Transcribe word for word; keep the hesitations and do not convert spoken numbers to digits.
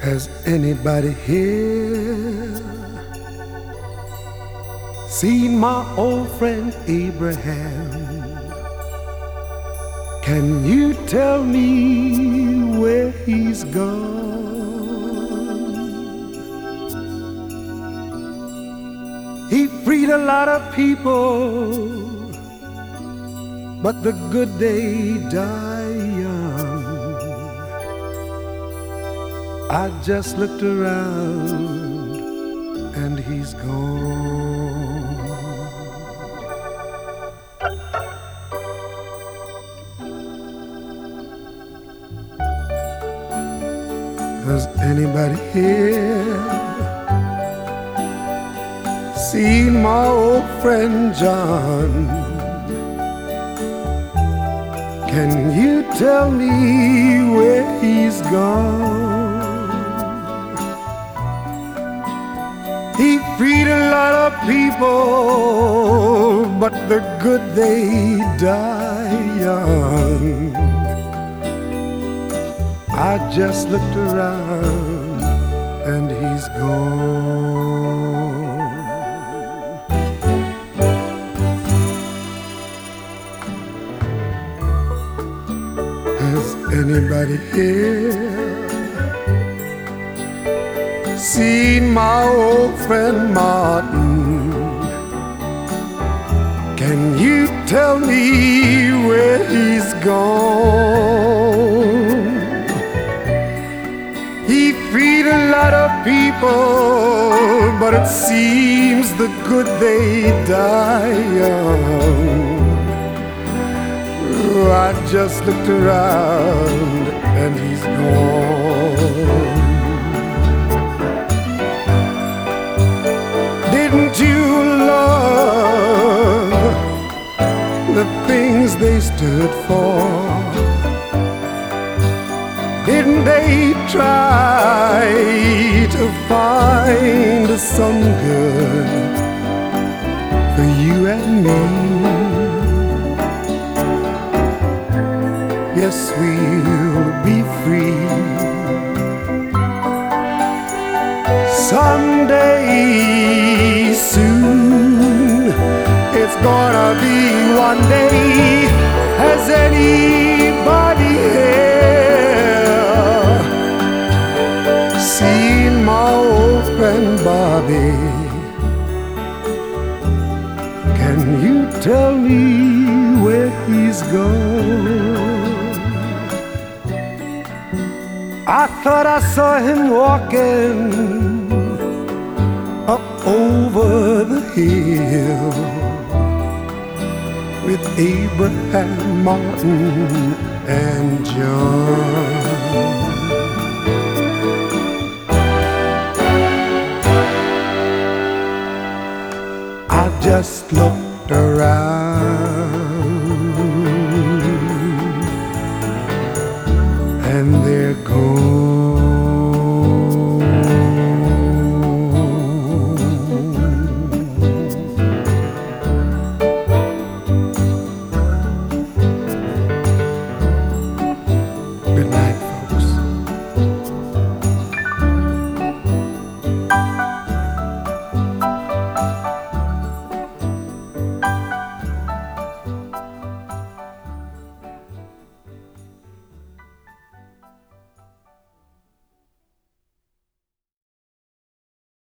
Has anybody here seen my old friend Abraham? Can you tell me where he's gone? He freed a lot of people, but the good they die young. I just looked around and he's gone. Has anybody here seen my old friend John? Can you tell me where he's gone? He freed a lot of people, but the good they die young. I just looked around and he's gone. Has anybody here seen my old friend Martin? Can you tell me where he's gone? He freed a lot of people, but it seems the good they die young. Oh, I just looked around and he's gone. Didn't you love the things they stood for? Didn't they try to find some good for you and me? Yes, we'll be free someday soon. It's gonna be one day. Has anybody here seen my old friend Bobby? Can you tell me where he's gone? I thought I saw him walking up over the hill with Abraham, Martin, and John. I just looked around